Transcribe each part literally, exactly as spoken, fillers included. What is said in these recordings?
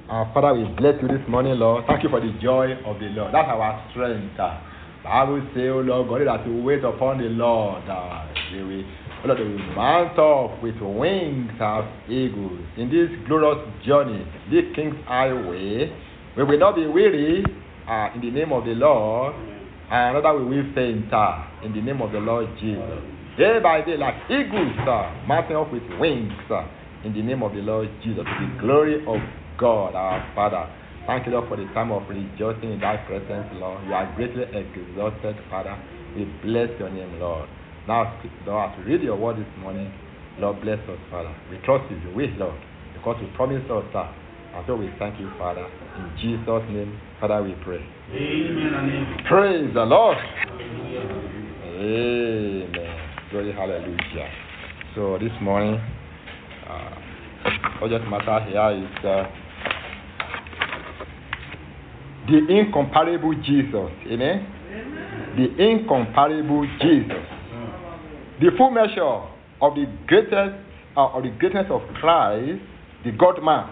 Our Father, we bless you this morning, Lord. Thank you for the joy of the Lord. That's our strength. Uh, Bible say, oh Lord God, that we wait upon the Lord. Uh, they will, oh Lord, they will mount up with wings as eagles. In this glorious journey, this King's Highway, we will not be weary uh, in the name of the Lord, and another we will faint uh, in the name of the Lord Jesus. Day by day, like eagles, uh, mounting up with wings uh, in the name of the Lord Jesus. To the glory of God, our Father. Thank you, Lord, for the time of rejoicing in thy presence, Lord. You are greatly exalted, Father. We bless your name, Lord. Now, Lord, as we read your word this morning, Lord, bless us, Father. We trust you, you will, Lord, because you promised us that. And so we thank you, Father. In Jesus' name, Father, we pray. Amen and amen. Praise the Lord. Hallelujah. Amen. Glory, hallelujah. So this morning, uh, subject matter here is uh, the incomparable Jesus. Amen? Amen? The incomparable Jesus. The full measure of the greatest uh, of the greatness of Christ, the God man,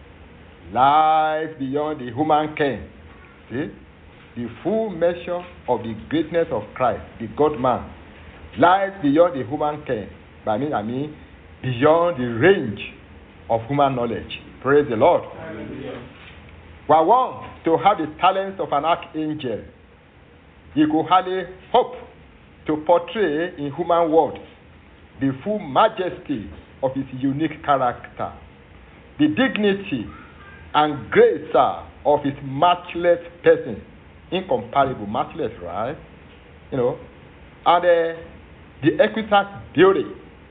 lies beyond the human ken. See? The full measure of the greatness of Christ, the God man, lies beyond the human ken. By me, I mean beyond the range of human knowledge. Praise the Lord. Hallelujah. We are one to have the talents of an archangel. He could hardly hope to portray in human words the full majesty of his unique character, the dignity and grace uh, of his matchless person, incomparable, matchless, right? You know, and uh, the exquisite beauty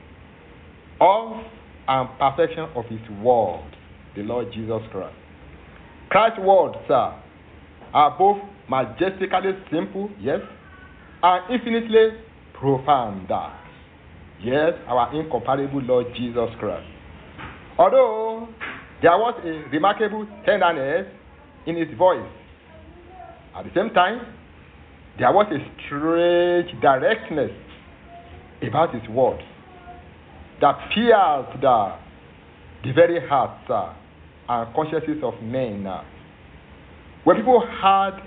of and perfection of his word, the Lord Jesus Christ. Christ's words, sir, are both majestically simple, yes, and infinitely profound. Yes, our incomparable Lord Jesus Christ. Although there was a remarkable tenderness in his voice, at the same time, there was a strange directness about his words that pierced the, the very hearts uh, and consciences of men. Uh. When people heard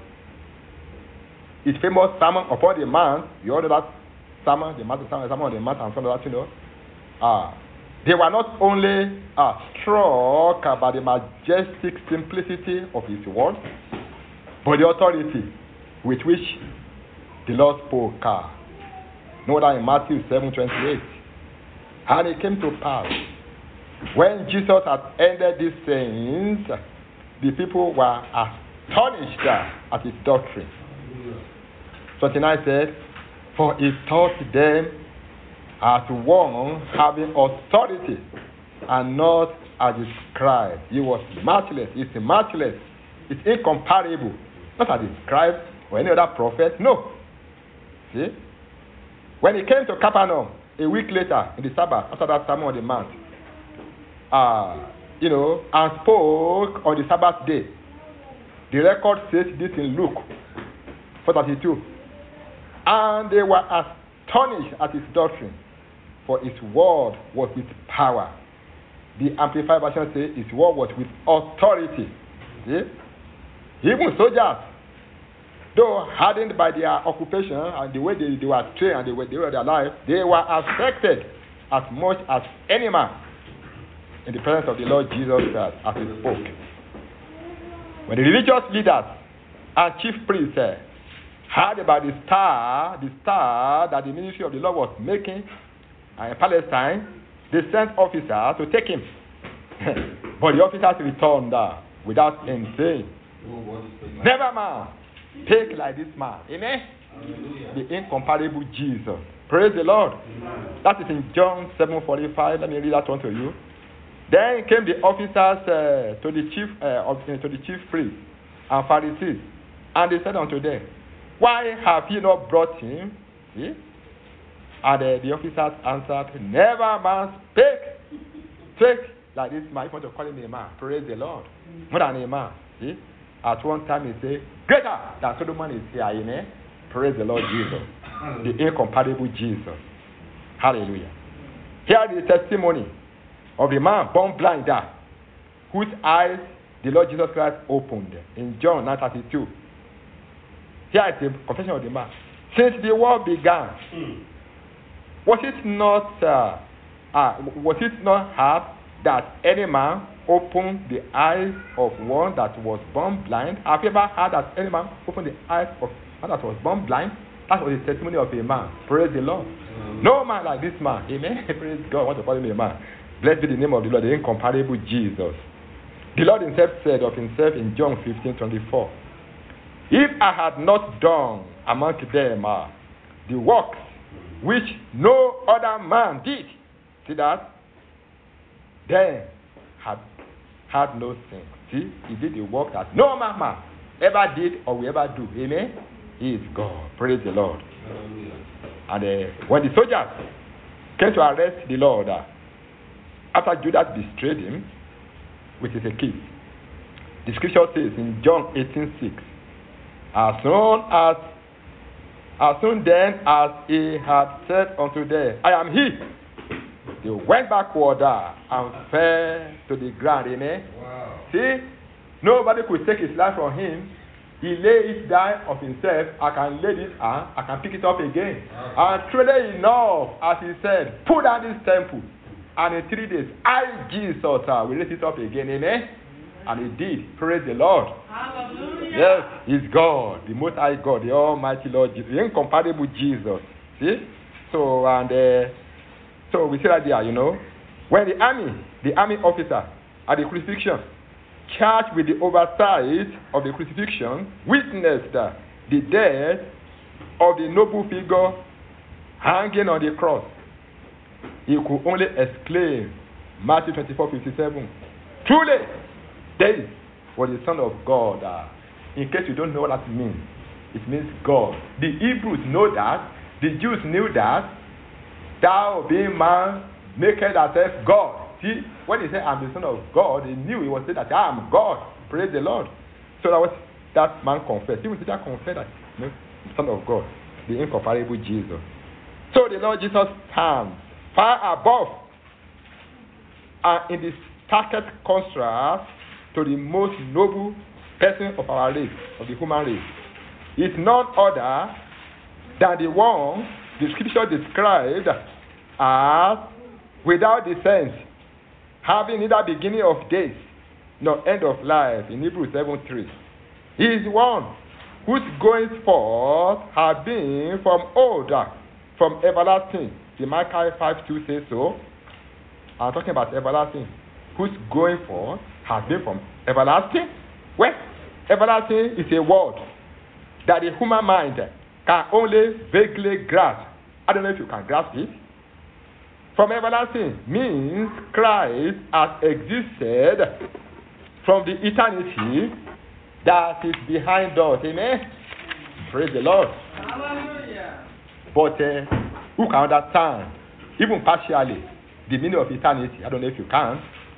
his famous sermon upon the mount, you all know that sermon, the sermon, sermon on the mount, and some of that, you know, uh, they were not only uh, struck by the majestic simplicity of his words, but the authority with which the Lord spoke. Uh, know that in Matthew seven twenty-eight. And it came to pass, when Jesus had ended these sayings, the people were astonished at his doctrine. twenty-nine said, for he taught them as one having authority, and not as his scribe. He was matchless. It's matchless. It's incomparable. Not as his scribe or any other prophet. No. See? When he came to Capernaum, a week later, in the Sabbath, after that Sermon on the Mount, uh, you know, and spoke on the Sabbath day. The record says this in Luke four thirty-two. And they were astonished at his doctrine, for his word was with power. The Amplified Version says his word was with authority. See? Even soldiers, though hardened by their occupation and the way they, they were trained and the way they were their life, they were affected as much as any man in the presence of the Lord Jesus Christ as he spoke. When the religious leaders and chief priests uh, heard about the star, the star that the ministry of the Lord was making uh, in Palestine, they sent officers to take him. But the officers returned uh, without him saying, never man, take like this man. Amen? Hallelujah. The incomparable Jesus. Praise the Lord. Amen. That is in John seven forty-five. Let me read that one to you. Then came the officers uh, to the chief uh, of, uh, to the chief priests and Pharisees, and they said unto them, why have ye not brought him? See? And uh, the officers answered, never man spake. Take like this man. If you want to call him a man, praise the Lord. More than a man. See? At one time he said, greater than Solomon is here. Amen. Praise the Lord Jesus. The incomparable Jesus. Hallelujah. Here is the testimony of the man born blind, whose eyes the Lord Jesus Christ opened in John nine thirty-two. Here is the confession of the man. Since the world began, mm. was it not uh, uh, was it not hard that any man opened the eyes of one that was born blind? Have you ever heard that any man opened the eyes of one that was born blind? That was the testimony of a man. Praise the Lord. Mm. No man like this man. Amen. Praise God. I want to call him a man. Blessed be the name of the Lord, the incomparable Jesus. The Lord himself said of himself in John fifteen twenty-four, if I had not done among them uh, the works which no other man did, see that? Then had had no sin. See, he did the work that no man, man ever did or will ever do. Amen? He is God. Praise the Lord. Hallelujah. And uh, when the soldiers came to arrest the Lord, uh, after Judas betrayed him, which is a kiss, the scripture says in John eighteen six, as soon as as soon then as he had said unto them, I am he, they went backward uh, and fell to the ground. Amen. Wow. See, nobody could take his life from him. He lay it down of himself. I can lay this hand, I can pick it up again. Wow. And truly enough, as he said, put down this temple. And in three days, I, Jesus, uh, will raise it up again. Amen. And he did. Praise the Lord. Hallelujah. Yes, he's God, the Most High God, the Almighty Lord, Jesus, the incomparable Jesus. See? So, and uh, so we see that there, you know, when the army, the army officer at the crucifixion, charged with the oversight of the crucifixion, witnessed uh, the death of the noble figure hanging on the cross, he could only exclaim, Matthew twenty-four fifty-seven, truly, this was the Son of God. Uh, in case you don't know what that means, it means God. The Hebrews know that. The Jews knew that. Thou being man, maketh thyself God. See, when he said, I'm the Son of God, he knew he was saying that I am God. Praise the Lord. So that was that man confessed. Even Peter confessed that, you know, Son of God, the incomparable Jesus. So the Lord Jesus stands far above and in the starkest contrast to the most noble person of our race, of the human race. It's none other than the one the scripture described as without descent, having neither beginning of days nor end of life, in Hebrews seven three. He is one whose goings forth have been from old, from everlasting. The Micah five two says so. I'm talking about everlasting. Whose going forth has been from everlasting? Well, everlasting is a word that the human mind can only vaguely grasp. I don't know if you can grasp it. From everlasting means Christ has existed from the eternity that is behind us. Amen? Praise the Lord. Hallelujah. But uh, who can understand, even partially, the meaning of eternity? I don't know if you can.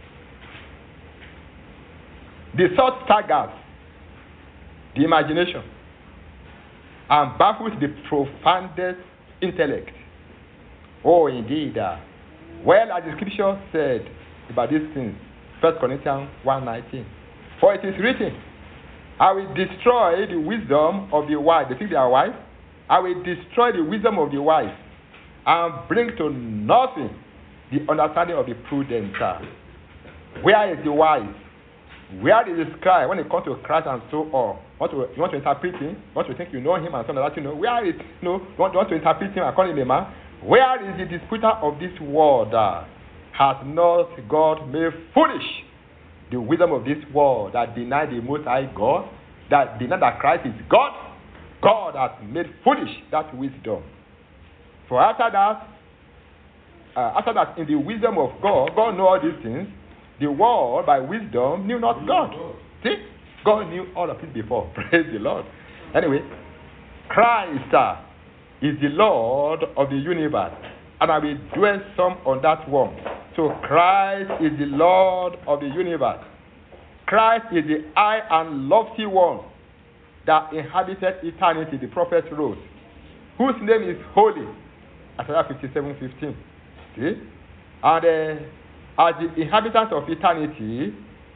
The thought staggers the imagination and baffles the profoundest intellect. Oh, indeed. Uh, well, as the scripture said about these things, First Corinthians one nineteen. For it is written, I will destroy the wisdom of the wise. They think they are wise. I will destroy the wisdom of the wise and bring to nothing the understanding of the prudent. Where is the wise? Where is the scribe when it comes to Christ and so on? Want to, you want to interpret him? You want to think you know him and so on that you know? Where is, you know, you want, you want to interpret him and call him a man? Where is the disputer of this world? Uh, has not God made foolish the wisdom of this world that deny the Most High God, that deny that Christ is God? God has made foolish that wisdom. For after that, uh, after that, in the wisdom of God, God knows all these things. The world, by wisdom, knew not God. See? God knew all of it before. Praise the Lord. Anyway, Christ uh, is the Lord of the universe. And I will dwell some on that one. So Christ is the Lord of the universe. Christ is the high and lofty one that inhabited eternity, the prophet wrote, whose name is holy. Isaiah fifty-seven fifteen. See? And uh, as the inhabitants of eternity,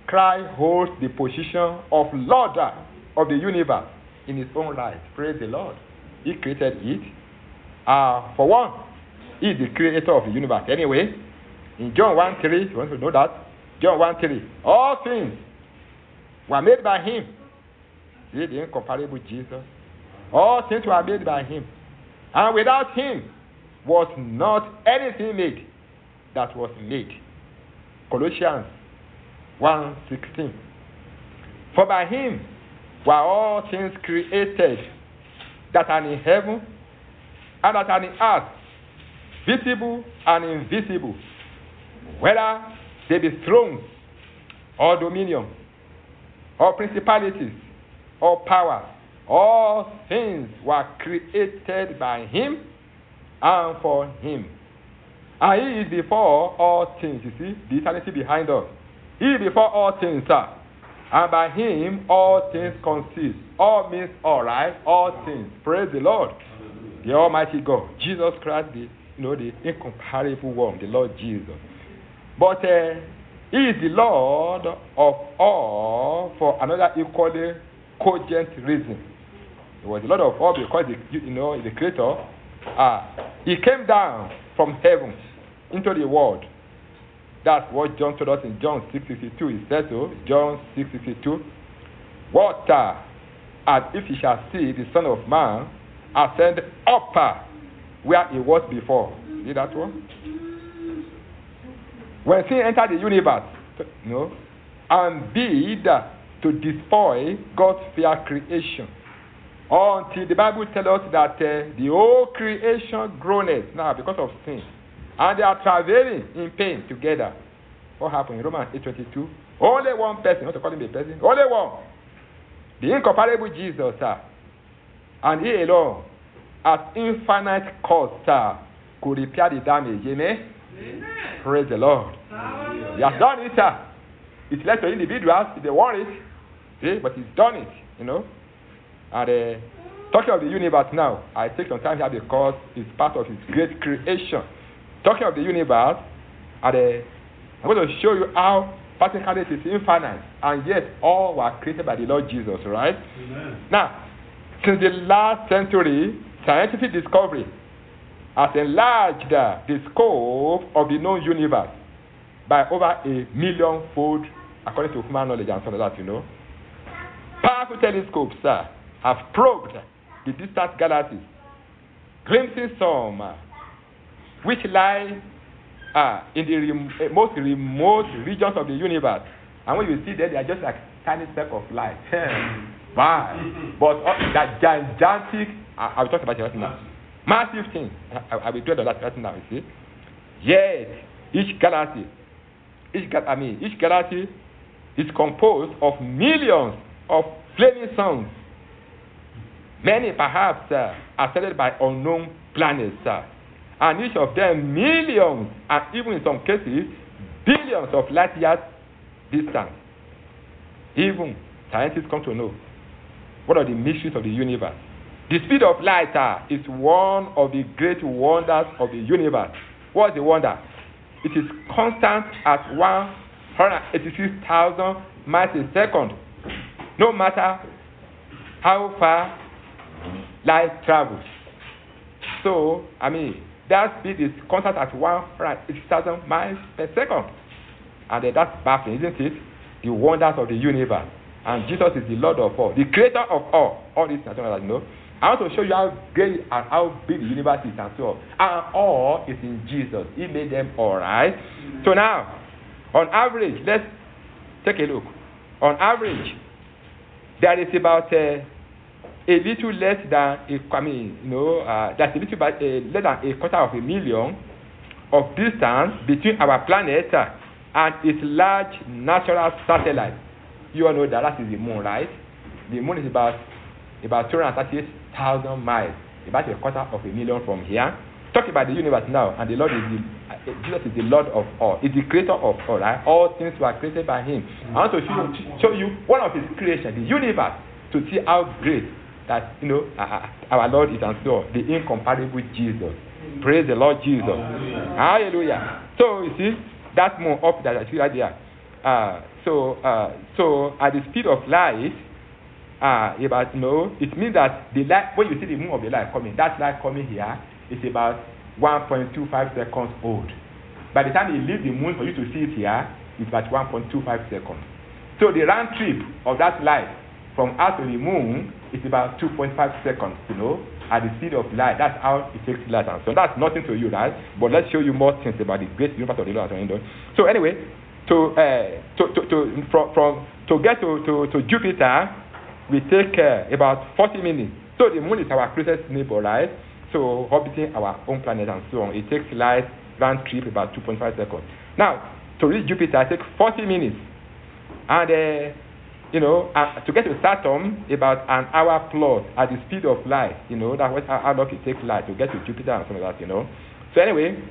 Christ holds the position of Lord of the universe in his own right. Praise the Lord. He created it. Uh, for one, he is the creator of the universe. Anyway, in John one three, you want to know that? John one three. All things were made by him. See the incomparable Jesus. All things were made by him. And without him was not anything made that was made. Colossians one sixteen. For by him were all things created that are in heaven and that are in earth, visible and invisible, whether they be thrones or dominion or principalities or powers. All things were created by him and for him. And he is before all things. You see, the eternity behind us. He is before all things, sir. And by him all things consist. All means all, right? All things. Praise the Lord. The Almighty God. Jesus Christ, the, you know, the incomparable one, the Lord Jesus. But uh, he is the Lord of all for another equally cogent reason. He was the Lord of all because he, you know, he's the creator. Uh, he came down from heaven into the world. That's what John told us in John six sixty-two. He said so, John six sixty-two. What uh, and if he shall see the Son of Man ascend up uh, where he was before. See that one? When sin entered the universe, you know, and bid to destroy God's fair creation, until the Bible tells us that uh, the whole creation groaneth now because of sin, and they are travailing in pain together. What happened in Romans eight twenty-two? Only one person, not to call him a person, only one, the incomparable Jesus, sir, and he alone, at infinite cost, sir, could repair the damage. Amen? Amen. Praise the Lord. Hallelujah. He has done it, sir. It's left to individuals if they want it, see? But he's done it, you know. And uh, talking of the universe now, I take some time here because it's part of his great creation. Talking of the universe, and uh, I'm going to show you how practically it is infinite, and yet all were created by the Lord Jesus, right? Amen. Now, since the last century, scientific discovery has enlarged uh, the scope of the known universe by over a million fold, according to human knowledge and some of that, you know. Powerful telescopes uh, have probed the distant galaxies, glimpsing some uh, which lie uh, in the rem- uh, most remote regions of the universe. And when you see them, they are just like tiny speck of light. Wow. But uh, that gigantic, I, I will talk about it right now. Massive thing. I, I will dwell on that right now, you see. Yet, each galaxy, each, I mean, each galaxy is composed of millions of flaming suns. Many, perhaps, uh, are settled by unknown planets, uh, and each of them millions, and even in some cases, billions of light years distance. Even scientists come to know what are the mysteries of the universe. The speed of light uh, is one of the great wonders of the universe. What's the wonder? It is constant at one hundred eighty-six thousand miles a second. No matter how far light travels. So, I mean, that speed is constant at one hundred eighty thousand miles per second. And uh, that's baffling, isn't it? The wonders of the universe. And Jesus is the Lord of all, the creator of all. All these things, you know. I want to show you how great and how big the universe is and so on. And all is in Jesus. He made them all, right? Mm-hmm. So now, on average, let's take a look. On average, there is about uh, a little less than, a, I mean, you know, uh, there's a little bit uh, less than a quarter of a million of distance between our planet uh, and its large natural satellite. You all know that that is the moon, right? The moon is about about two hundred thirty-eight thousand miles, about a quarter of a million from here. Talk about the universe now, and the Lord is the, uh, Jesus is the Lord of all. He's the creator of all, right? All things were created by him. Mm-hmm. I want to show you, show you one of his creations, the universe, to see how great that, you know, uh, our Lord is and so on, the incomparable Jesus. Mm-hmm. Praise the Lord Jesus. Hallelujah. Hallelujah. So, you see, that moon up that I see right there. uh, so uh, so at the speed of light, uh, about you know, it means that the light when you see the moon of the light coming, that light coming here is about one point two five seconds old. By the time you leave the moon for you to see it here, it's about one point two five seconds. So the round trip of that light from Earth to the moon is about two point five seconds, you know, at the speed of light. That's how it takes light and so that's nothing to you, right? But let's show you more things about the great universe of the Lord. So anyway, to uh, to to, to from, from to get to, to, to Jupiter, we take uh, about forty minutes. So the moon is our closest neighbor, right? So orbiting our own planet and so on. It takes light round trip about two point five seconds. Now, to reach Jupiter, it takes forty minutes. And, uh, you know, uh, to get to Saturn, about an hour plus at the speed of light. You know, that's what, how long it takes light to get to Jupiter and something like that, you know. So anyway,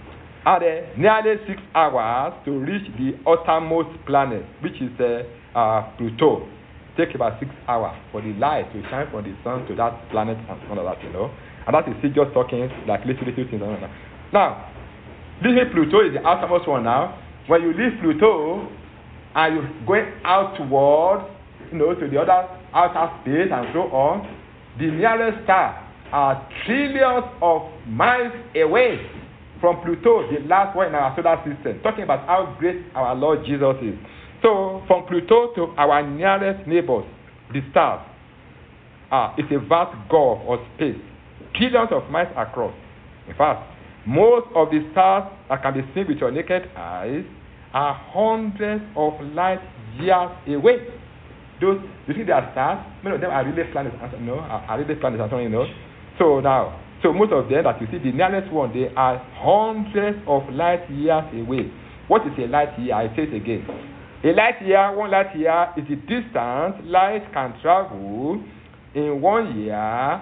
at uh, nearly six hours to reach the outermost planet, which is uh, uh, Pluto. It takes about six hours for the light to shine from the sun to that planet and something like that, you know. And that is just talking like little, little things. Like that. Now, leaving Pluto is the outermost one now. When you leave Pluto and you're going outward, you know, to the other outer space and so on, the nearest star are trillions of miles away from Pluto, the last one in our solar system. Talking about how great our Lord Jesus is. So, from Pluto to our nearest neighbors, the stars, uh, it's a vast gulf of space, trillions of miles across. In fact, most of the stars that can be seen with your naked eyes are hundreds of light years away. Those, you see, they are stars. Many of them are really planets, you know, are, are really planets, and so on, you know. So now, so most of them that you see, the nearest one, they are hundreds of light years away. What is a light year? I say it again. A light year, one light year is the distance light can travel in one year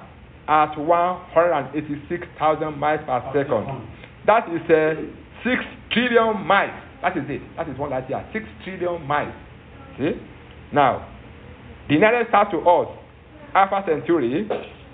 at one hundred eighty-six thousand miles per second. That is uh, six trillion miles. That is it. That is one light year. six trillion miles. See? Now, the nearest star to us, Alpha Centauri,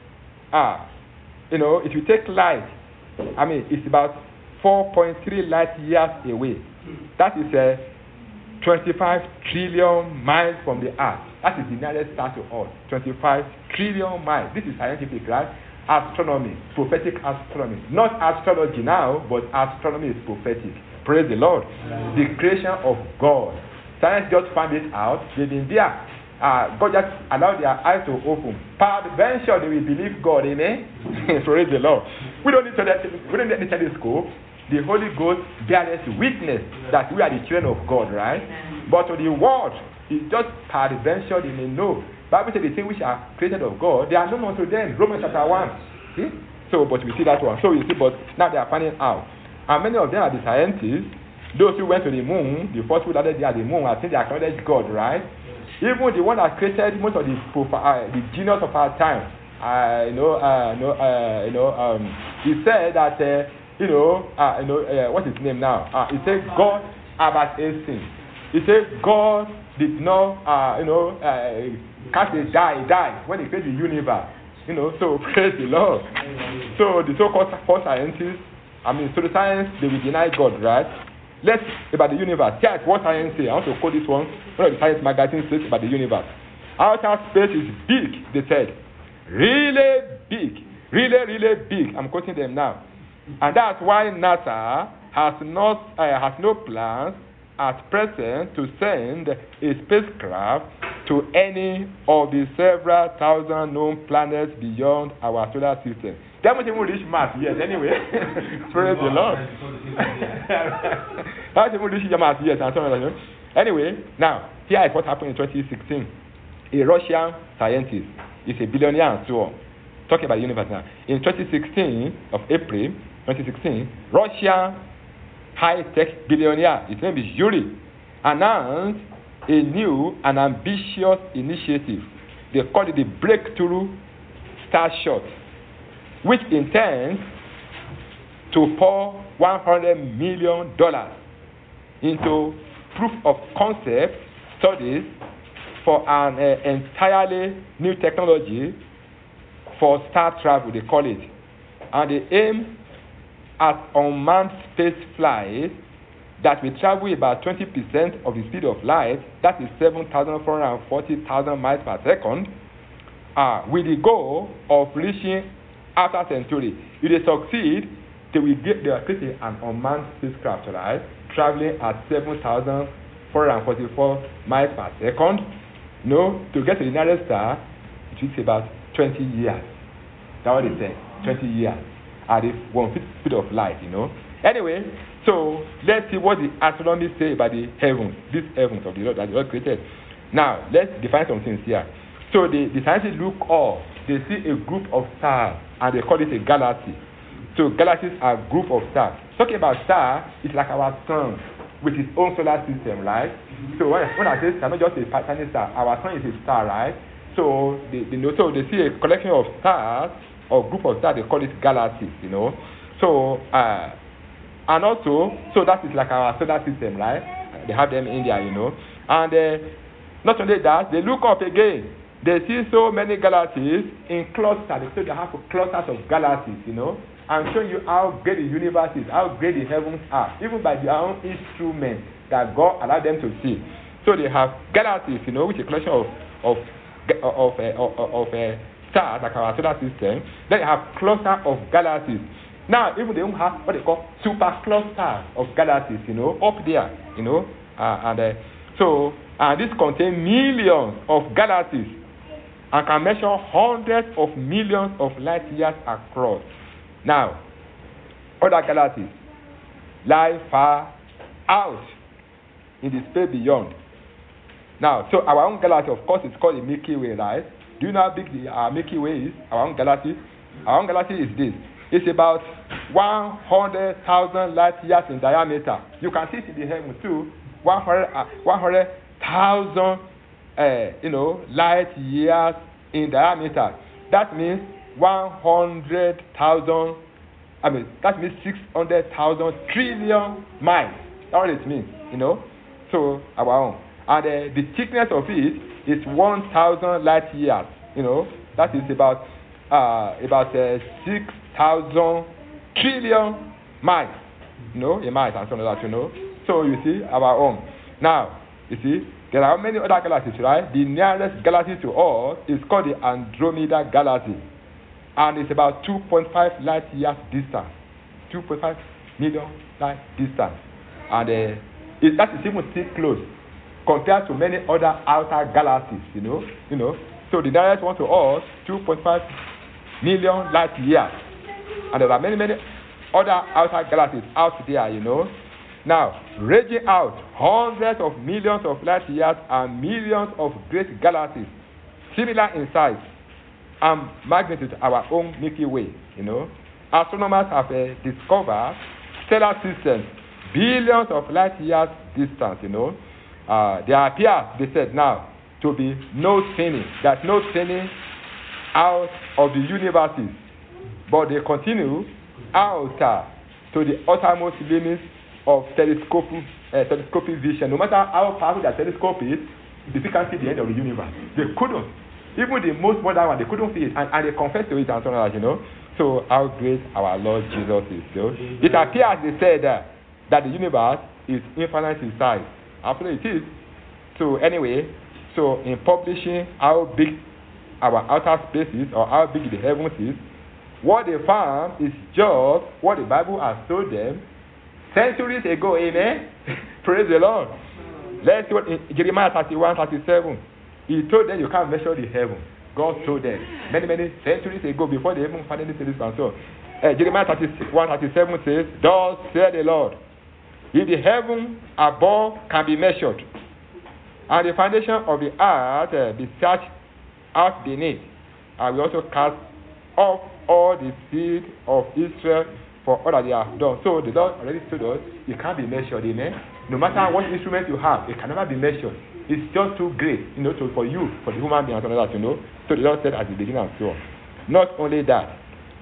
ah, you know, if you take light, I mean, it's about four point three light years away. That is uh, twenty-five trillion miles from the Earth. That is the nearest star to us. twenty-five trillion miles. This is scientific, right? Astronomy, prophetic astronomy. Not astrology now, but astronomy is prophetic. Praise the Lord. Amen. The creation of God. Science just found it out. They've been there. Uh, God just allowed their eyes to open. Peradventure, they will believe God. Amen. Praise the Lord. We don't need to let, we don't need any telescope. The Holy Ghost bears witness that we are the children of God, right? But to the world, it's just peradventure they may know. Bible says the things which are created of God, they are known unto them. Romans chapter one. See? So, but we see that one. So you see, but now they are finding out. And many of them are the scientists. Those who went to the moon, the first who landed there at the moon, I think they acknowledge God, right? Even the one that created most of the uh, the genius of our time, uh, you know, uh, you know, uh, you know, um, he said that, uh, you know, uh, you know, uh, what's his name now? Uh, he said God Albert Einstein. He said God did not, uh, you know, uh, cast a die, die when he created the universe. You know, so praise the Lord. So the so-called first scientists, I mean, so the science, they will deny God, right? Let's about the universe. Here is what science say. I want to quote this one. One of the science magazines says about the universe. Outer space is big, they said. Really big. Really, really big. I'm quoting them now. And that's why NASA has not uh, has no plans at present to send a spacecraft to any of the several thousand known planets beyond our solar system. They haven't even reached Mars yet, anyway. Praise the Lord. They haven't even reached Mars yet, and so on. Anyway, now, here is what happened in twenty sixteen. A Russian scientist is a billionaire and so on. Talking about the universe now. In twenty sixteen, of April twenty sixteen, Russian high-tech billionaire, his name is Yuri, announced a new and ambitious initiative. They call it the Breakthrough Starshot, which intends to pour one hundred million dollars into proof of concept studies for an uh, entirely new technology for star travel, they call it. And they aim at unmanned space flight that will travel about twenty percent of the speed of light, that is seven thousand four hundred forty thousand miles per second, uh, with the goal of reaching Alpha Centauri. If they succeed, they will get they are creating an unmanned spacecraft, right, traveling at seven thousand four hundred forty-four miles per second. You know, to get to the nearest star, it takes about twenty years. That's what they say, twenty years at the one fifth speed of light. You know. Anyway, so let's see what the astronomers say about the heavens, these heavens of the Lord that the Lord created. Now, let's define some things here. So the, the scientists look up, they see a group of stars, and they call it a galaxy. So galaxies are a group of stars. Talking about stars, it's like our sun with its own solar system, right? So when, when I say star, not just a tiny star, our sun is a star, right? So they, they know, so they see a collection of stars or group of stars, they call it galaxies, you know. So uh and also, so that is like our solar system, right? They have them in there, you know. And uh, not only that, they look up again. They see so many galaxies in clusters. So they have clusters of galaxies, you know, and show you how great the universe is, how great the heavens are, even by their own instruments that God allowed them to see. So they have galaxies, you know, which is a collection of of of uh, of, of uh, stars, like our solar system. Then they have clusters of galaxies. Now, even they don't have what they call super clusters of galaxies, you know, up there, you know, uh, and uh, so and this contains millions of galaxies and can measure hundreds of millions of light years across. Now, other galaxies lie far out in the space beyond. Now, so our own galaxy, of course, is called the Milky Way, right? Do you know how big the uh, Milky Way is? Our own galaxy? Our own galaxy is this. It's about one hundred thousand light years in diameter. You can see it in the heavens too. one hundred thousand, uh, you know, light years in diameter. That means one hundred thousand. I mean, that means six hundred thousand trillion miles. That's what it means, you know. So our own, and uh, the thickness of it is one thousand light years. You know, that is about uh, about uh, six thousand trillion miles, you know, a mile and something like that, you know. So you see, our own. Now, you see, there are many other galaxies, right? The nearest galaxy to us is called the Andromeda Galaxy, and it's about two point five light years distance, two point five million light distance, and uh, it, that is even still close compared to many other outer galaxies, you know, you know. So the nearest one to us, two point five million light years. And there are many, many other outer galaxies out there, you know. Now, raging out hundreds of millions of light years and millions of great galaxies, similar in size and magnitude to our own Milky Way, you know. Astronomers have uh, discovered stellar systems billions of light years distance, you know. Uh, there appears, they said now, to be no thinning, that no thinning out of the universes, but they continue out uh, to the uttermost limits of telescopic, uh, telescopic vision. No matter how powerful their telescope is, they can't see the end of the universe. They couldn't. Even the most modern one, they couldn't see it, and, and they confessed to it and so on, you know. So how great our Lord Jesus is. You know? It appears, they said, uh, that the universe is infinite in size. Absolutely it is. So anyway, so in publishing how big our outer space is, or how big the heavens is, what they found is just what the Bible has told them centuries ago. Amen. Praise the Lord. Let's see what in Jeremiah thirty-one, thirty-seven. He told them you can't measure the heaven. God told them many, many centuries ago, before they even found any cities and so. Uh, Jeremiah thirty-one, thirty-seven says, "Thus said the Lord, if the heaven above can be measured, and the foundation of the earth uh, be searched out beneath, I will also cast off all the seed of Israel for all that they have done." So the Lord already told us it can't be measured, amen. No matter what instrument you have, it can never be measured. It's just too great, you know, to, for you, for the human being and all that, you know. So the Lord said at the beginning and so on. Not only that,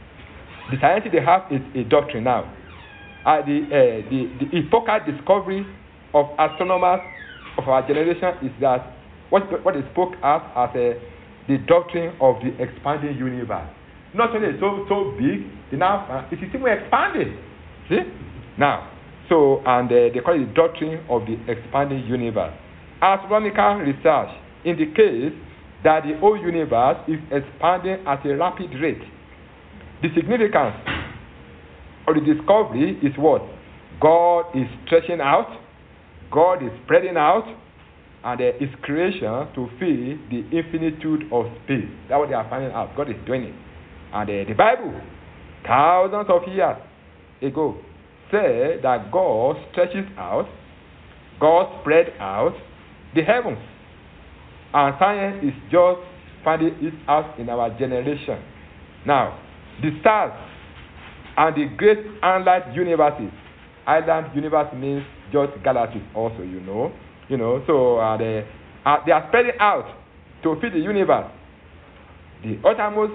the science they have is a doctrine now. Uh, the, uh, the the epochal discovery of astronomers of our generation is that what what they spoke as as a the doctrine of the expanding universe. Not only so so big, the now uh, it is even expanding. See now, So, and uh, they call it the doctrine of the expanding universe. Astronomical research indicates that the whole universe is expanding at a rapid rate. The significance of the discovery is what? God is stretching out, God is spreading out, and uh, His creation to fill the infinitude of space. That's what they are finding out. God is doing it. And uh, the Bible, thousands of years ago, said that God stretches out, God spread out the heavens. And science is just finding it out in our generation. Now, the stars and the great island universes. Island universe means just galaxies also, you know. You know, so uh, they, uh, they are spreading out to fill the universe. The uttermost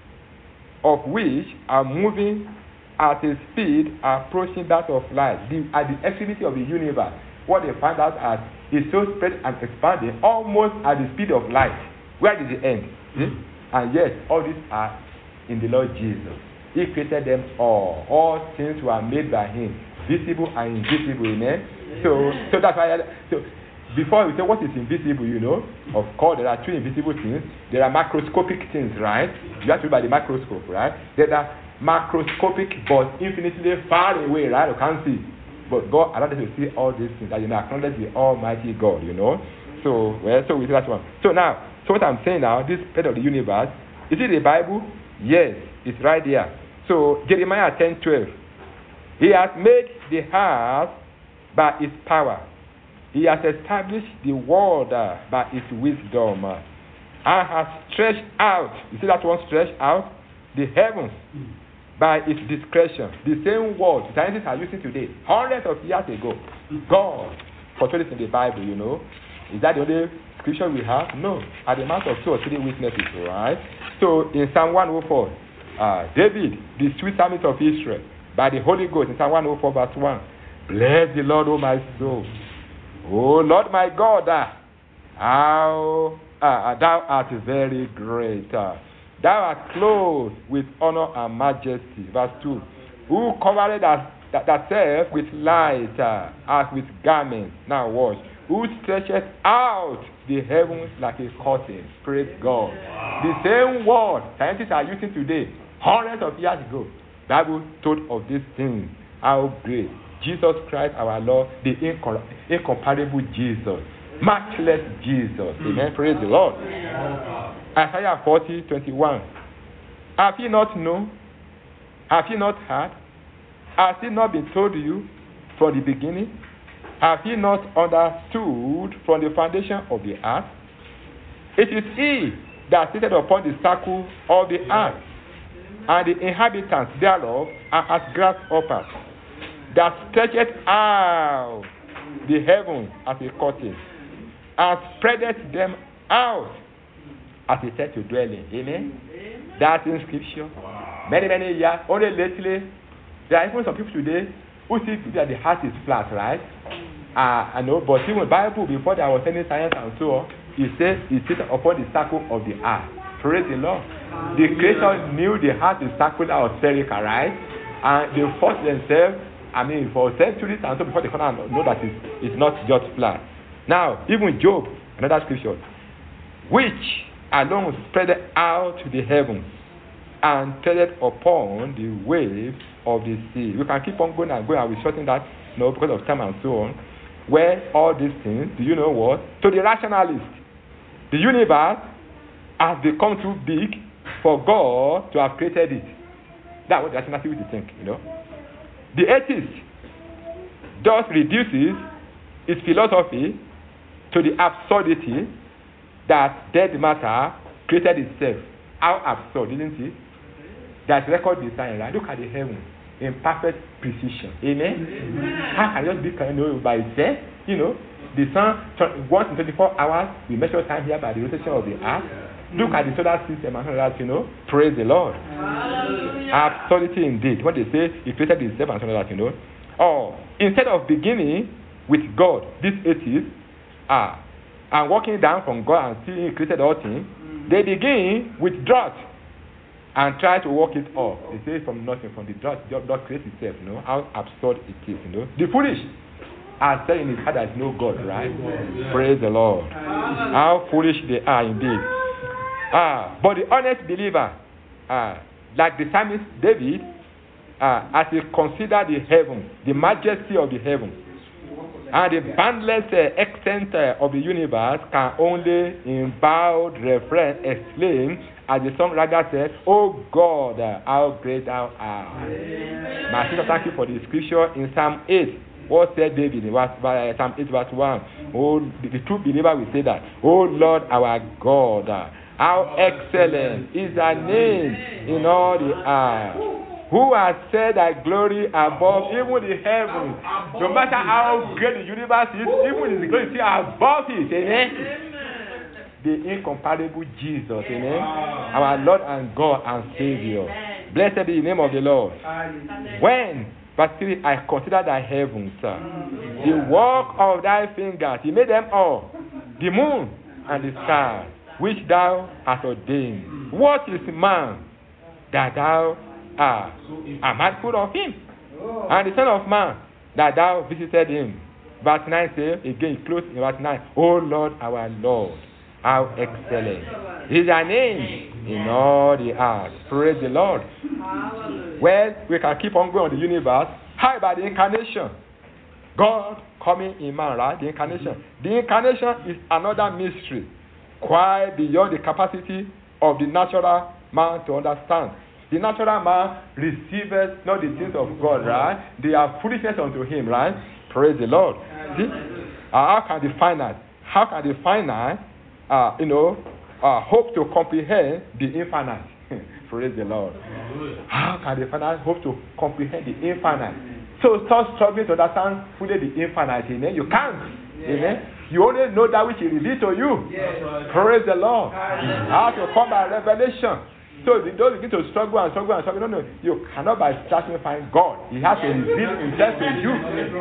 of which are moving at a speed approaching that of light. The, at the extremity of the universe, what they find out as is so spread and expanding almost at the speed of light. Where is the end? Hmm? And yes, all these are in the Lord Jesus. He created them all. All things were made by Him, visible and invisible. Amen. So, so that's why. So, before we say what is invisible, you know, of course there are two invisible things. There are macroscopic things, right? You have to look by the microscope, right? There are macroscopic but infinitely far away, right? You can't see. But God allowed us to see all these things, that you know, acknowledge the Almighty God, you know. So, well, so we see that one. So now, so what I'm saying now, this part of the universe, is it the Bible? Yes, it's right there. So, Jeremiah ten twelve. He has made the earth by His power. He has established the world uh, by His wisdom. Uh, and has stretched out, you see that one stretched out? The heavens by His discretion. The same word scientists are using today, hundreds of years ago. God portrayed this in the Bible, you know. Is that the only scripture we have? No. At the mouth of two or three witnesses, right? So in Psalm one oh four, uh, David, the sweet psalmist of Israel, by the Holy Ghost, in Psalm one oh four, verse one, bless the Lord, O my soul. O Lord my God, uh, how uh, thou art very great. Uh, thou art clothed with honor and majesty. Verse two. Who covered thyself with light uh, as with garments. Now watch. Who stretcheth out the heavens like a curtain. Praise God. Wow. The same word scientists are using today, hundreds of years ago. Bible told of these things. How great. Jesus Christ our Lord, the incom- incomparable Jesus, matchless Jesus. Amen. Praise the Lord. Isaiah forty twenty-one. Have ye not known? Have ye not heard? Has it not been told you from the beginning? Have ye not understood from the foundation of the earth? It is He that sitteth upon the circle of the earth, and the inhabitants thereof are as grasshoppers, that stretcheth out the heavens as a curtain, and spreadeth them out as a tent to dwell in. Amen? Amen. That's in Scripture. Wow. Many, many years, only lately, there are even some people today who see that the heart is flat, right? Uh, I know, but even the Bible, before there was any science and so on, it says it sits upon the circle of the earth. Praise the Lord. The Creator knew the heart is circular or spherical, right? And they forced themselves, I mean, for centuries and so before they come out know that it's, it's not just flat. Now, even Job, another scripture, which alone spread out the heavens and treaded upon the waves of the sea. We can keep on going and going, and we're shorting that, you know, because of time and so on. Where all these things, do you know what? To the rationalist, the universe has become too big for God to have created it. That's what the rationalist will think, you know. The atheist thus reduces his philosophy to the absurdity that dead matter created itself. How absurd, isn't it? There's record design, right? Look at the heavens in perfect precision. Amen? Amen. How can it just be kind of by itself? You know, the sun, once in twenty-four hours, we measure time here by the rotation of the earth. Look at the solar system and all that, you know. Praise the Lord. Hallelujah. Absurdity indeed. What they say, He created Himself and all that, you know. Or, instead of beginning with God, these atheists are, and walking down from God and seeing He created all things, they begin with drought. and try to work it off. They say from nothing, from the dust, dust creates itself. You know how absurd it is. You know the foolish are saying in his heart there is no God, right? Yeah. Praise the Lord. How foolish they are indeed. Ah, but the honest believer, ah, like the psalmist David, ah, as he considered the heavens, the majesty of the heavens, and the boundless uh, extent uh, of the universe, can only in bowed reverence exclaim, as the songwriter said, "Oh God, uh, how great thou art." Amen. My sister, thank you for the scripture in Psalm eight. What said David in verse, uh, Psalm eight, verse one? Oh, the, the true believer will say that. "Oh Lord, our God, uh, how excellent is thy name in all the earth. Who has set thy glory above even the heavens?" No matter how great the universe is, even the glory is above it. Amen. The incomparable Jesus. Amen. Our Lord and God and Savior. Blessed be the name of the Lord. When, verse three, I consider thy heavens, uh, the work of thy fingers, he made them all, the moon and the stars, which thou hast ordained. What is man that thou art a mindful of him, and the Son of Man that thou visited him? Verse nine says, again, close in verse nine, "O Lord, our Lord, how excellent is thy name in all the earth." Praise the Lord. Well, we can keep on going on the universe. How about the incarnation? God coming in man, right? The incarnation. The incarnation is another mystery, quite beyond the capacity of the natural man to understand. The natural man receiveth not the things of God, right? They are foolishness unto him, right? Praise the Lord. See? Uh, how can the finite, how can the finite, uh, you know, uh, hope to comprehend the infinite? Praise the Lord. How can the finite hope to comprehend the infinite? So stop struggling to understand fully the infinite. Amen. You can't. Amen. You only know that which is revealed to you. Praise the Lord. How to come by revelation. So if you don't begin to struggle and struggle and struggle, no, no, you cannot by starting find God. He has to reveal himself to you.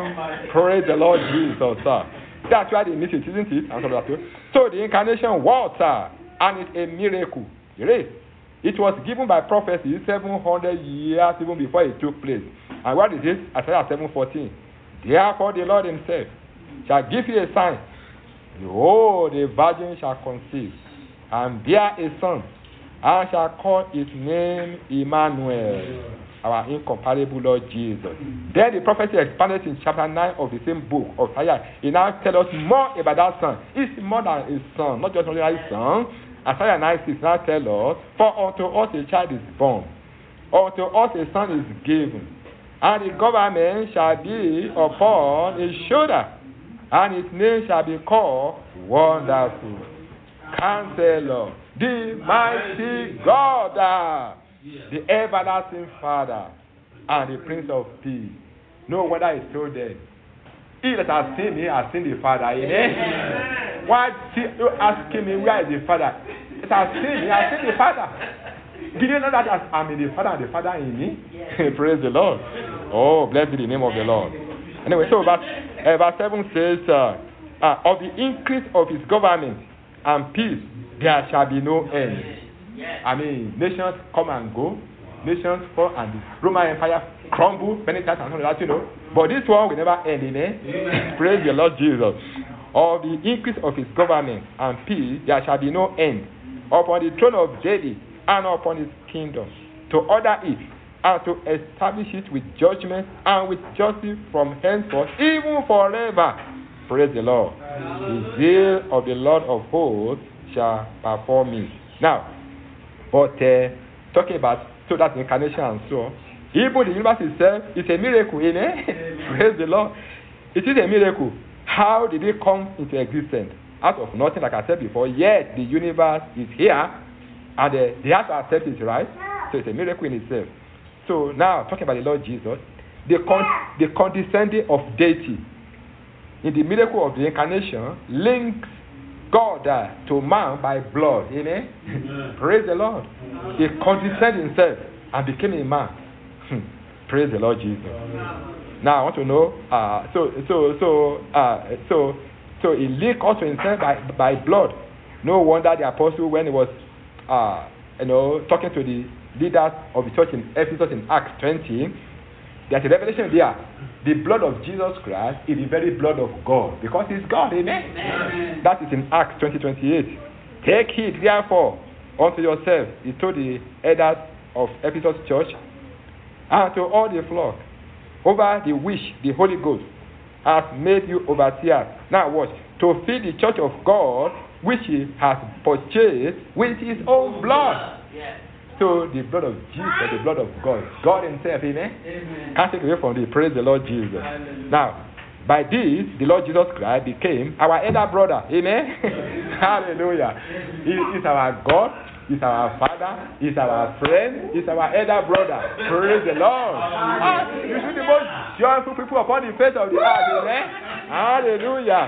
Praise the Lord Jesus, sir. That's why they miss it, isn't it? So the incarnation was, sir, and it's a miracle. It is. It was given by prophecy seven hundred years even before it took place. And what is it? Isaiah seven fourteen. Therefore the Lord himself shall give you a sign. Behold, the virgin shall conceive and bear a son, and shall call his name Emmanuel, our incomparable Lord Jesus. Then the prophecy expanded in chapter nine of the same book of Isaiah. It now tells us more about that son. It's more than a son, not just an ordinary son. Isaiah nine six now tells us, "For unto us a child is born, unto us a son is given, and the government shall be upon his shoulder, and his name shall be called Wonderful, Counselor, the Mighty God, the Everlasting Father, and the Prince of Peace." No wonder he told them, "He that has seen me has seen the Father." Amen. Amen. Why you asking me where is the Father? It has seen me, has seen the Father. Did you know that I'm in the Father and the Father in me? Yes. Praise the Lord. Oh, blessed be the name of the Lord. Anyway, so verse, uh, verse seven says, uh, uh, "Of the increase of his government and peace there shall be no end." I mean, nations come and go, nations fall, and the Roman Empire crumble many times and all that, you know. But this one will never end, amen. Amen. Praise the Lord Jesus. Of the increase of his government and peace there shall be no end, upon the throne of David and upon his kingdom, to order it and to establish it with judgment and with justice from henceforth, even forever. Praise the Lord. The zeal of the Lord of hosts shall perform it. Now, but uh, talking about, so that's incarnation and so on. Even the universe itself is a miracle, amen? Praise the Lord. It is a miracle. How did it come into existence? Out of nothing, like I said before, yet the universe is here, and uh, they have to accept it, right? So it's a miracle in itself. So now, talking about the Lord Jesus, the, con- the condescending of deity in the miracle of the incarnation links God uh, to man by blood. Amen? Amen. Praise the Lord. Amen. He condescended himself and became a man. Praise the Lord Jesus. Amen. Now I want to know. Uh, so so so uh, so so he linked also himself by by blood. No wonder the apostle, when he was uh, you know talking to the leaders of the church in Ephesus in Acts twenty, there's a revelation there. The blood of Jesus Christ is the very blood of God, because he's God, amen? Amen. That is in Acts twenty twenty-eight. Take heed, therefore, unto yourself, he told the elders of Ephesus church, and to all the flock, over the which the Holy Ghost has made you overseers. Now watch. To feed the church of God, which he has purchased with his own blood. Yes. So the blood of Jesus, the blood of God, God himself, amen? Amen. Can't take away from the praise the Lord Jesus. Hallelujah. Now, by this, the Lord Jesus Christ became our elder brother, amen? Hallelujah. He is our God, he's our Father, he's our friend, he's our elder brother. Praise the Lord. Ah, you see the most joyful people upon the face of the earth, amen? Hallelujah.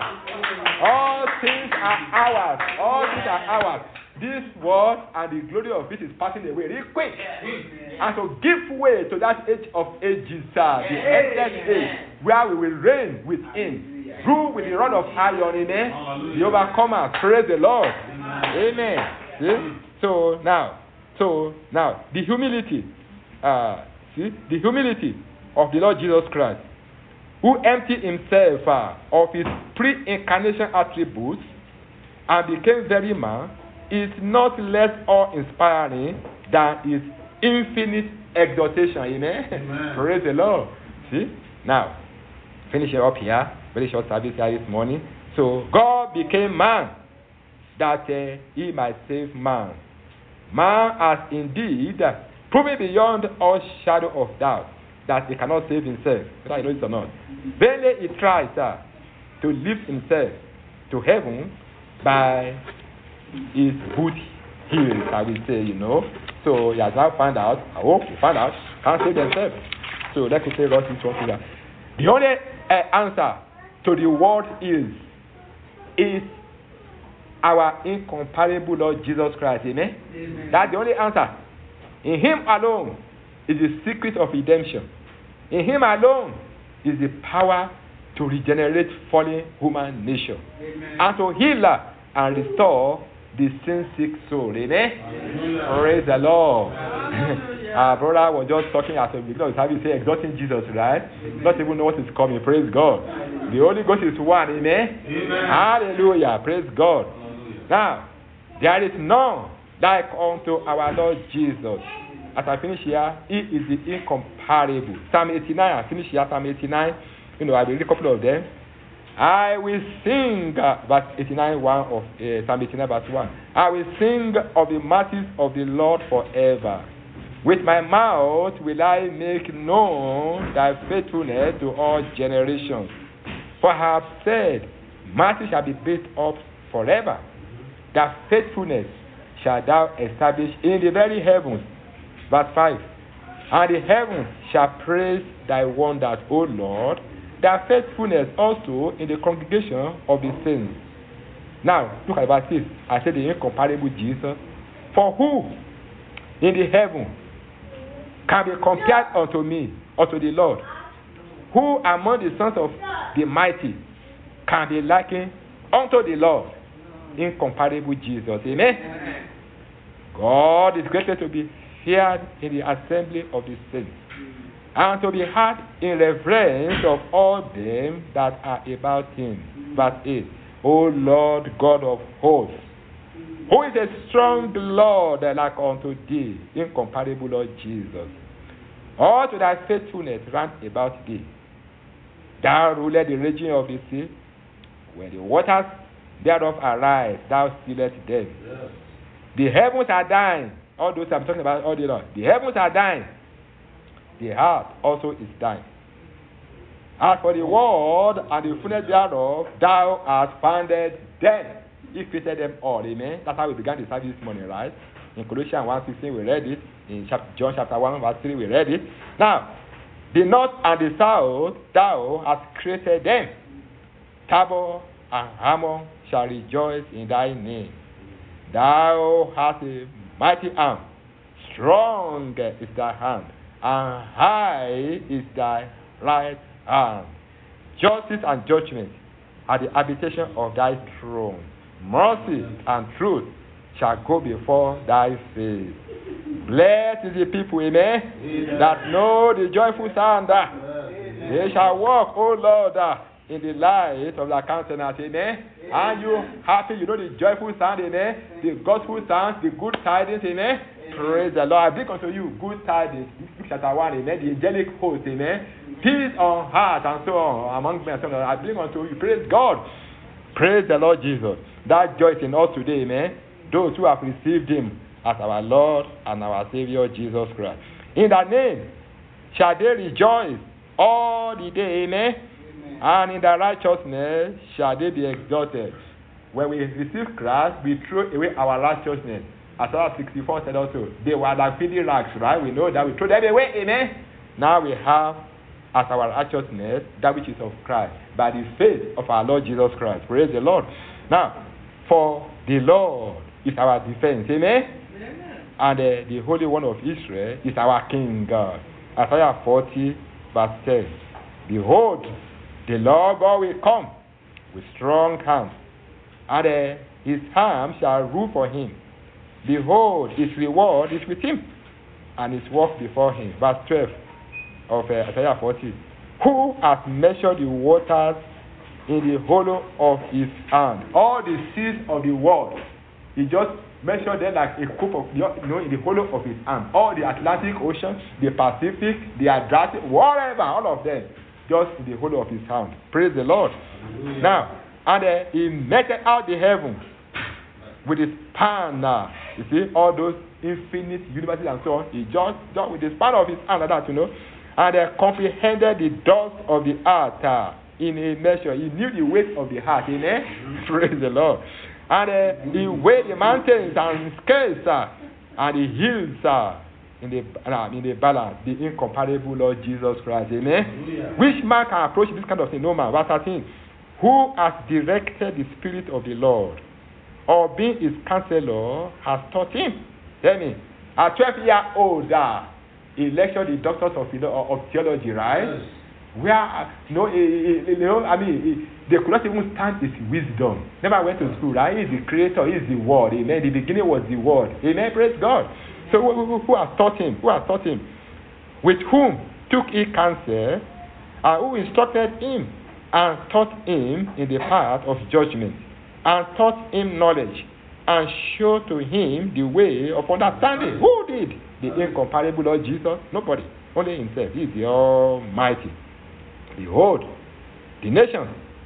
All things are ours. All things are ours. This world and the glory of it is passing away real quick. And so give way to that age of ages, sir, the endless age, where we will reign with him, rule with the rod of iron, amen? The overcomer, praise the Lord. Amen. See? So now, so now, the humility, uh, see, the humility of the Lord Jesus Christ, who emptied himself uh, of his pre-incarnation attributes and became very man, is not less awe-inspiring than his infinite exaltation. Amen? Amen. Praise the Lord. See? Now, finishing up here, very short service here this morning. So, God became man, that uh, he might save man. Man has indeed proven beyond all shadow of doubt that he cannot save himself, whether he knows it or not. Vainly he tries uh, to lift himself to heaven by his boot heels, I will say, you know. So he has now found out, I hope he found out, can't save themselves. So let me say what this one here. The only uh, answer to the world is, is our incomparable Lord Jesus Christ, amen? Amen? That's the only answer. In him alone is the secret of redemption. In him alone is the power to regenerate fallen human nature. Amen. And to heal and restore the sin-sick soul. Amen? Hallelujah. Praise the Lord. Our brother was just talking at the beginning of the service, say, exalting Jesus, right? Amen. Not even know what is coming. Praise God. The Holy Ghost is one. Amen? Amen. Hallelujah. Praise God. Hallelujah. Now, there is none like unto our Lord Jesus. As I finish here, he is the incomparable. Psalm eighty-nine, I finish here, Psalm eighty-nine. You know, I will read a couple of them. I will sing, uh, verse eighty-nine, one of uh, Psalm eighty-nine, verse one. I will sing of the mercies of the Lord forever. With my mouth will I make known thy faithfulness to all generations. For I have said, mercy shall be built up forever. Thy faithfulness shall thou establish in the very heavens. Verse five. And the heavens shall praise thy wonders, O Lord, thy faithfulness also in the congregation of the saints. Now, look at verse six. I said the incomparable Jesus. For who in the heaven can be compared unto me, unto the Lord? Who among the sons of the mighty can be likened unto the Lord? Incomparable Jesus. Amen? God is greatly to be feared in the assembly of the saints, and to be heard in reverence of all them that are about him. Verse eight. O Lord God of hosts, who is a strong Lord like unto thee, incomparable Lord Jesus. All to thy faithfulness round about thee. Thou rulest the raging of the sea. When the waters thereof arise, thou stillest them. Yes. The heavens are thine. All those I'm talking about, all the Lord. The heavens are thine. The earth also is thine. As for the world and the fullness thereof, thou hast founded them. He created them all. Amen. That's how we began the service this morning, right? In Colossians one sixteen, we read it. In John chapter one, verse three, we read it. Now, the north and the south, thou hast created them. Tabor and Hamon shall rejoice in thy name. Thou hast a mighty arm, strong is thy hand, and high is thy right hand. Justice and judgment are the habitation of thy throne. Mercy and truth shall go before thy face. Blessed is the people, amen, amen. That know the joyful sound. Uh, they shall walk, O Lord, uh, in the light of thy countenance, amen. Amen. And you happy, you know the joyful sound, amen. The gospel sound, the good tidings, amen. Amen. Praise the Lord. I bring unto you good tidings. Luke chapter one, amen. The angelic host, amen. Peace on heart and so on among men. I bring unto you, praise God. Praise the Lord Jesus. That joy is in us today, amen. Those who have received him as our Lord and our Savior Jesus Christ. In that name shall they rejoice all the day, amen. Amen. And in the righteousness shall they be exalted. When we receive Christ, we throw away our righteousness. As Psalm sixty-four said also, they were like filthy rags, right? We know that we throw them away, amen. Now we have as our righteousness that which is of Christ, by the faith of our Lord Jesus Christ. Praise the Lord. Now, for the Lord is our defense, amen. Amen. And uh, the Holy One of Israel is our King God. Isaiah forty, verse ten. Behold, the Lord God will come with strong hand, and uh, his arm shall rule for him. Behold, his reward is with him, and his work before him. Verse twelve of uh, Isaiah forty. Who has measured the waters in the hollow of his hand? All the seas of the world, he just measured them like a cup of, you know, in the hollow of his hand. All the Atlantic Ocean, the Pacific, the Adriatic, whatever, all of them, just in the hollow of his hand. Praise the Lord. Hallelujah. Now, and uh, he measured out the heavens with his span now. You see, all those infinite universes and so on, he just, just with the span of his hand like that, you know, and uh, comprehended the dust of the earth uh, in a measure. He knew the weight of the heart, amen? Mm-hmm. Praise the Lord. And uh, he weighed the mountains and scales, uh, and the hills uh, in the uh, in the balance, the incomparable Lord Jesus Christ, amen? Yeah. Which man can approach this kind of thing? No man. Verse thirteen. Who has directed the Spirit of the Lord, or being his counselor, has taught him? Tell me. A twelve-year-old, uh, he lectured the doctors of, of theology, right? Yes. Where, you know, you know, I mean, they could not even stand his wisdom. Never went to school, right? He is the creator, he is the word, amen. The beginning was the word, amen. Praise God. So who, who, who has taught him? Who has taught him? With whom took he counsel, and who instructed him, and taught him in the path of judgment, and taught him knowledge, and showed to him the way of understanding? Who did? The incomparable Lord Jesus? Nobody. Only himself. He is the Almighty. Behold, the nations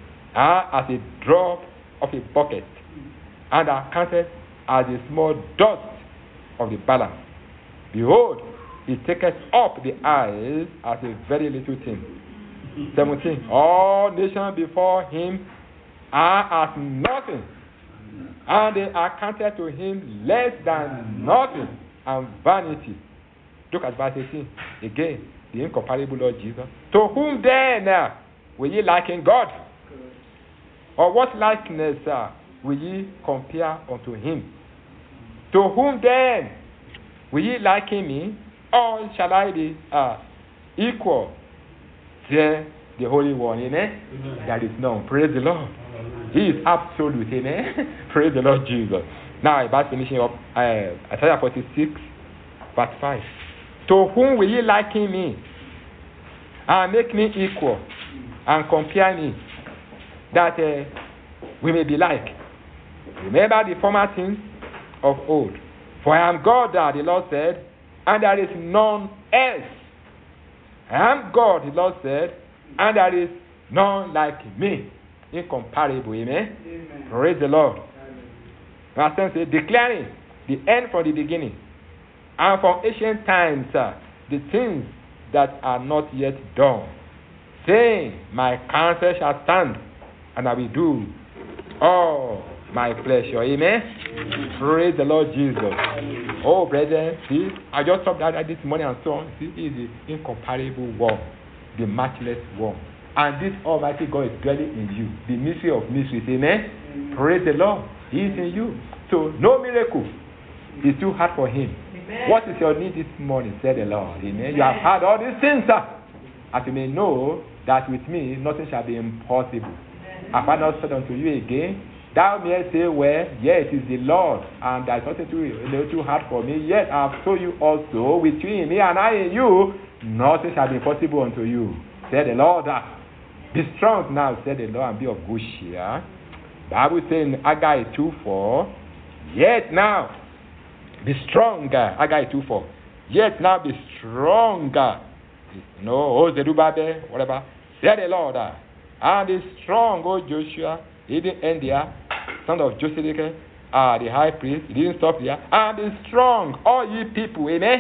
are as a drop of a bucket, and are counted as a small dust of the balance. Behold, he taketh up the eyes as a very little thing. seventeen. All nations before him are as nothing, and they are counted to him less than nothing and vanity. Look at verse eighteen. Again, the incomparable Lord Jesus. To whom then uh, will ye liken God? Or what likeness uh, will ye compare unto him? To whom then will ye liken me? Or shall I be uh, equal to the Holy One? Amen? Amen. That is none. Praise the Lord. Amen. He is absolute. Amen. Praise the Lord Jesus. Now, about finishing up, uh, Isaiah forty-six, verse five. To whom will ye liken me, and make me equal, and compare me, that uh, we may be like? Remember the former things of old. For I am God, the Lord said, and there is none else. I am God, the Lord said, and there is none like me. Incomparable, amen? Amen. Praise the Lord. Verse ten says, declaring the end from the beginning, and from ancient times, uh, the things that are not yet done, saying, my counsel shall stand, and I will do all my pleasure. Amen? Amen. Praise the Lord Jesus. Amen. Oh, brethren, see, I just talked about that this morning and so on. See, he is the incomparable one, the matchless one. And this Almighty God is dwelling in you, the mystery of mysteries. Amen? Amen. Praise the Lord. He is in you. So, no miracle is too hard for him. Amen. What is your need this morning, said the Lord? Amen. Amen. You have had all these things, sir. As you may know that with me, nothing shall be impossible. Amen. Have I not said unto you again Thou mayest say, well, yes, it is the Lord, and there is nothing too, you know, too hard for me. Yet I have told you also, with you in me and I in you, nothing shall be impossible unto you. Said the Lord. Be strong now, said the Lord, and be of good cheer. Bible says in Haggai two four, yet now be stronger. Haggai two four. Yet now be stronger. No, oh Zerubbabel, whatever. Said the Lord, and be strong, O Joshua. He didn't end there. Son of Joseph, uh, the high priest. He didn't stop there. And be strong, all ye people, amen,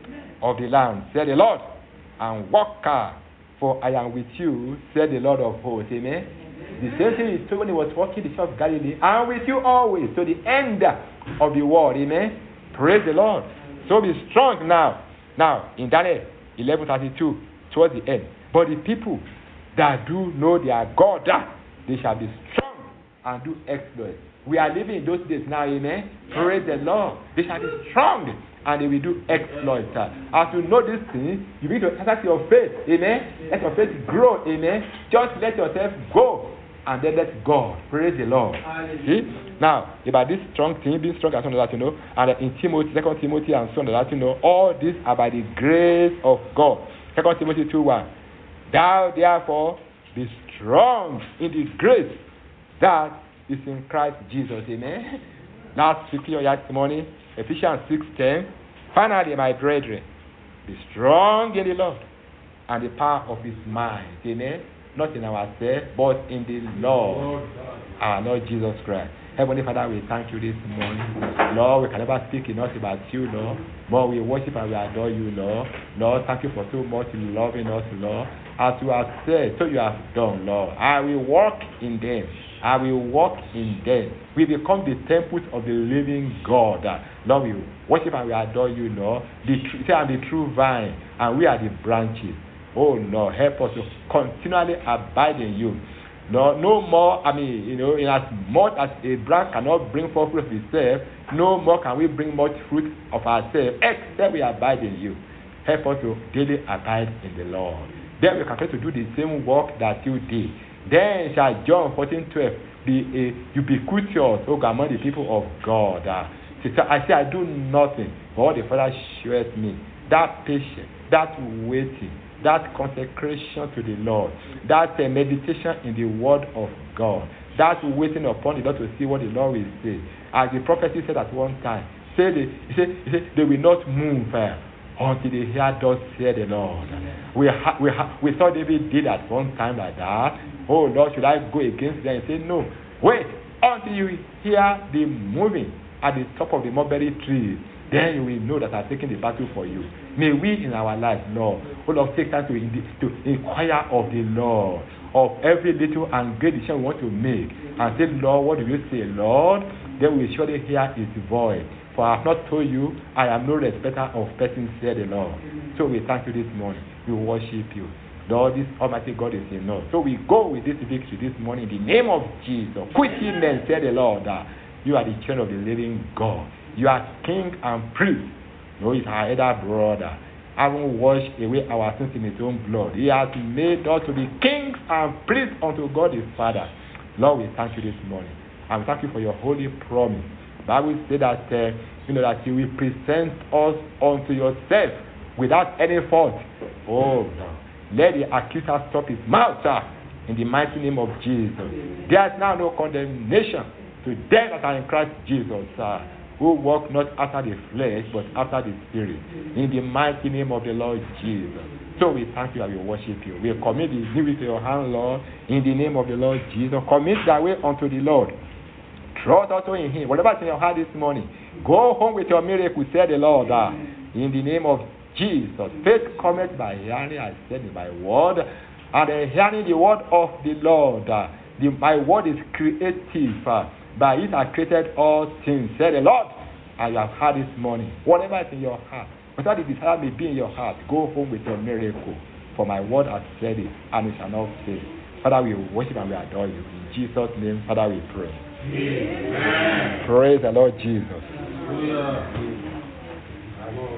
of the land, said the Lord, and walk, for I am with you, said the Lord of hosts, amen. The same thing he told when he was walking the shore of Galilee, and with you always, to the end of the world, amen. Praise the Lord. So be strong now. Now, in Daniel eleven thirty-two, towards the end. But the people that do know their God, they shall be strong and do exploits. We are living in those days now, amen. Praise the Lord. They shall be strong and they will do exploits. As you know these things, you need to exercise your faith, amen. Let your faith grow, amen. Just let yourself go and then let God. Praise the Lord. See? Now, about this strong thing, being strong and so on that you know, and in Timothy, Second Timothy and so on that you know, all this are by the grace of God. Second Timothy two one. Thou therefore be strong in the grace that is in Christ Jesus. Amen. Last scripture this morning, Ephesians six ten. Finally, my brethren, be strong in the Lord and the power of his mind. Amen. Not in ourselves, but in the Lord, our Lord Jesus Christ. Heavenly Father, we thank you this morning. Lord, we can never speak enough about you, Lord. But we worship and we adore you, Lord. Lord, thank you for so much loving us, Lord. As you have said, so you have done, Lord. I will walk in them. I will walk in them. We become the temples of the living God. Lord, we worship and we adore you, Lord. The tr- say, I'm the true vine, and we are the branches. Oh, Lord, help us to continually abide in you. No, no more, I mean, you know, in as much as a branch cannot bring forth fruit of itself, no more can we bring much fruit of ourselves, except we abide in you. Help us to daily abide in the Lord. Then we can try to do the same work that you did. Then shall John fourteen twelve be a ubiquitous, oh, among the people of God. Uh, I say, I do nothing, but what the Father shows me. That patience, that waiting, that consecration to the Lord, that uh, meditation in the Word of God, that waiting upon the Lord to see what the Lord will say. As the prophecy said at one time, say they, he said, he said, they will not move uh, until they hear thus say the Lord. We, ha- we, ha- we thought David did at one time like that. Oh Lord, should I go against them and say, no, wait until you hear the moving at the top of the mulberry tree. Then you will know that I'm taking the battle for you. May we in our life, Lord, oh Lord, take time to, to inquire of the Lord, of every little and great decision we want to make, and say, Lord, what do you say, Lord? Then we will surely hear his voice. For I have not told you, I am no respecter of persons, said the Lord. So we thank you this morning. We worship you. Lord, this Almighty God is enough. So we go with this victory this morning in the name of Jesus. Quit him and said the Lord, that you are the child of the living God. You are king and priest. No, he's our elder brother. Having washed away our sins in his own blood, he has made us to be kings and priests unto God the Father. Lord, we thank you this morning. And we thank you for your holy promise. The Bible says that, uh, you know, that you will present us unto yourself without any fault. Oh, no. Let the accuser stop his mouth, sir, in the mighty name of Jesus. There is now no condemnation to them that are in Christ Jesus, sir, who walk not after the flesh, but after the Spirit, in the mighty name of the Lord Jesus. So we thank you and we worship you. We commit the new to your hand, Lord, in the name of the Lord Jesus. Commit thy way unto the Lord. Trust also in him. Whatever's in your heart this morning, go home with your miracle, said the Lord, uh, in the name of Jesus. Faith cometh by hearing, I said in my word, and uh, hearing the word of the Lord. Uh, the, my word is creative. Uh, by it I created all things, said the Lord. And you have heard this morning. Whatever is in your heart, whatever the desire may be in your heart, go home with your miracle. For my word has said it, and it shall not fail. Father, we worship and we adore you. In Jesus' name, Father, we pray. Amen. Praise the Lord Jesus.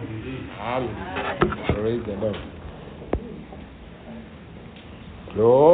Hallelujah. Praise the Lord. Lord.